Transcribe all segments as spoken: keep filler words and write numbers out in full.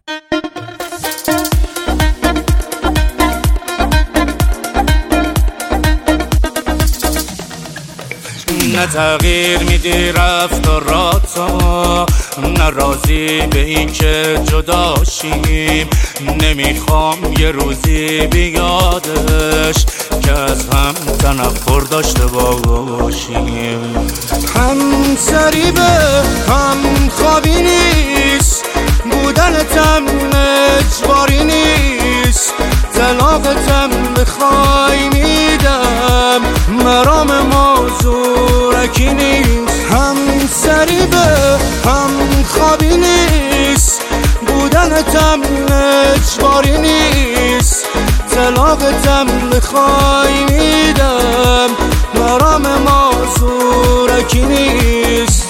نه تغییر میدی رفتاراتو، نه راضی به این که جداشیم. نمیخوام یه روزی بیادش که از هم تنفر داشته باشیم. هم سریبه هم خوابی نیست، بودنتم اجباری نیست. طلاقتم بخوای میدم، مرام موضوعکی نیست. هم سریبه هم خوابی نیست، بودنتم اجباری نیست. طلاقتم بخوای میدم، مرام موضوعکی نیست.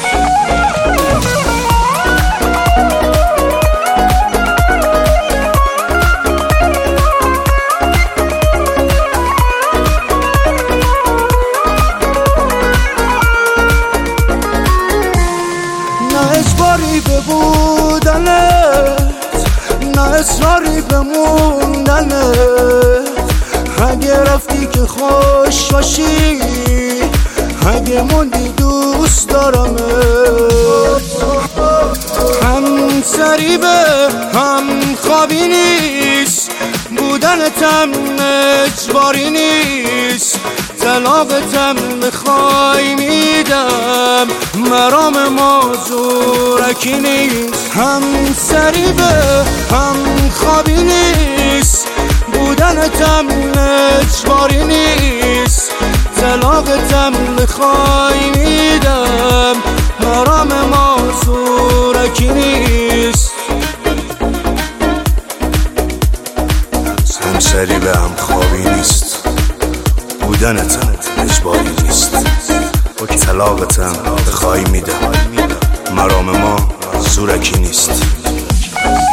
اجباری به بودنت، نه اصراری به موندنت. اگه رفتی که خوش باشی، اگه موندی دوست دارمت. هم سریبه هم خوابی نیست، بودنتم اجباری نیست. طلاقتم بخوای میدم، مرام موضوعکی نیست. هم سریبه هم خوابی نیست، بودنتم اجباری نیست. طلاقتم بخوای میدم، مرام موضوعکی نیست. هم سریبه هم خوابی نیست، بودنتم اجباری نیست. طلاقتم بخوای میدم، مرام ما زورکی نیست.